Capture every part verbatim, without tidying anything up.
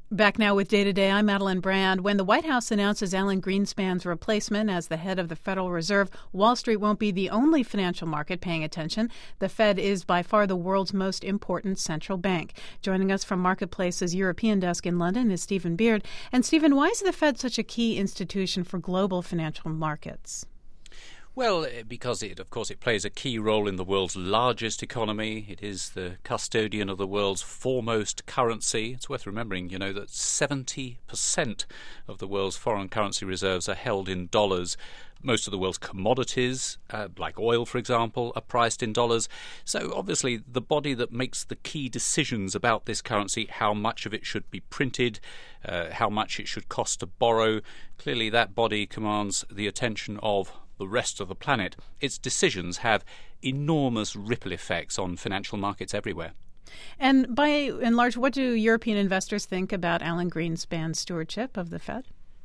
Back now with Day to Day, I'm Madeline Brand. When the White House announces Alan Greenspan's replacement as the head of the Federal Reserve, Wall Street won't be the only financial market paying attention. The Fed is by far the world's most important central bank. Joining us from Marketplace's European desk in London is Stephen Beard. And Stephen, why is the Fed such a key institution for global financial markets? Well, because it, of course, it plays a key role in the world's largest economy. It is the custodian of the world's foremost currency. It's worth remembering, you know, that seventy percent of the world's foreign currency reserves are held in dollars. Most of the world's commodities, uh, like oil, for example, are priced in dollars. So obviously the body that makes the key decisions about this currency, how much of it should be printed, uh, how much it should cost to borrow, clearly that body commands the attention of the rest of the planet. Its decisions have enormous ripple effects on financial markets everywhere. And by and large, what do European investors think about Alan Greenspan's stewardship of the Fed?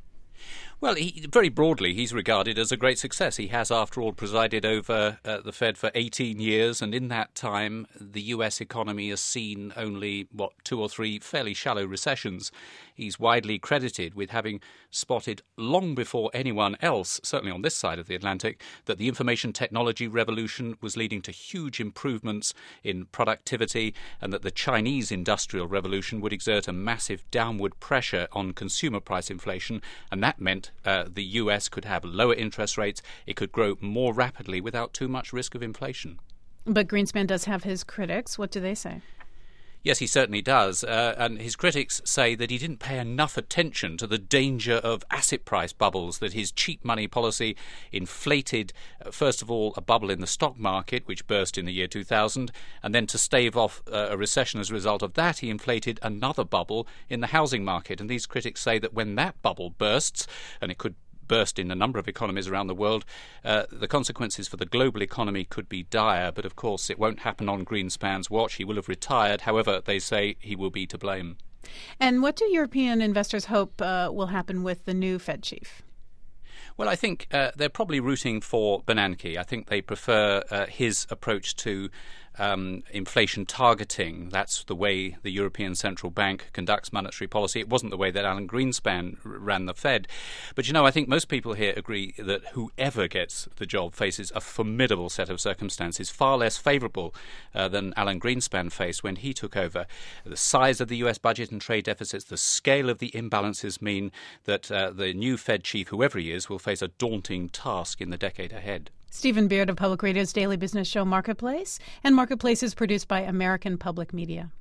Well, he, very broadly, he's regarded as a great success. He has, after all, presided over uh, the Fed for eighteen years, and in that time, the U S economy has seen only, what, two or three fairly shallow recessions. He's widely credited with having spotted long before anyone else, certainly on this side of the Atlantic, that the information technology revolution was leading to huge improvements in productivity and that the Chinese industrial revolution would exert a massive downward pressure on consumer price inflation, and that meant Uh, the U S could have lower interest rates. It could grow more rapidly without too much risk of inflation. But Greenspan does have his critics. What do they say? Yes, he certainly does. Uh, and his critics say that he didn't pay enough attention to the danger of asset price bubbles, that his cheap money policy inflated, uh, first of all, a bubble in the stock market, which burst in the year two thousand, and then to stave off uh, a recession as a result of that, he inflated another bubble in the housing market. And these critics say that when that bubble bursts, and it could burst in a number of economies around the world, uh, the consequences for the global economy could be dire. But of course, it won't happen on Greenspan's watch. He will have retired. However, they say he will be to blame. And what do European investors hope uh, will happen with the new Fed chief? Well, I think uh, they're probably rooting for Bernanke. I think they prefer uh, his approach to um, inflation targeting. That's the way the European Central Bank conducts monetary policy. It wasn't the way that Alan Greenspan r- ran the Fed. But, you know, I think most people here agree that whoever gets the job faces a formidable set of circumstances, far less favourable uh, than Alan Greenspan faced when he took over. The size of the U S budget and trade deficits, the scale of the imbalances mean that uh, the new Fed chief, whoever he is, will face a daunting task in the decade ahead. Stephen Beard of Public Radio's daily business show Marketplace. And Marketplace is produced by American Public Media.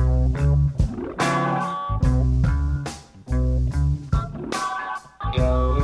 Yo.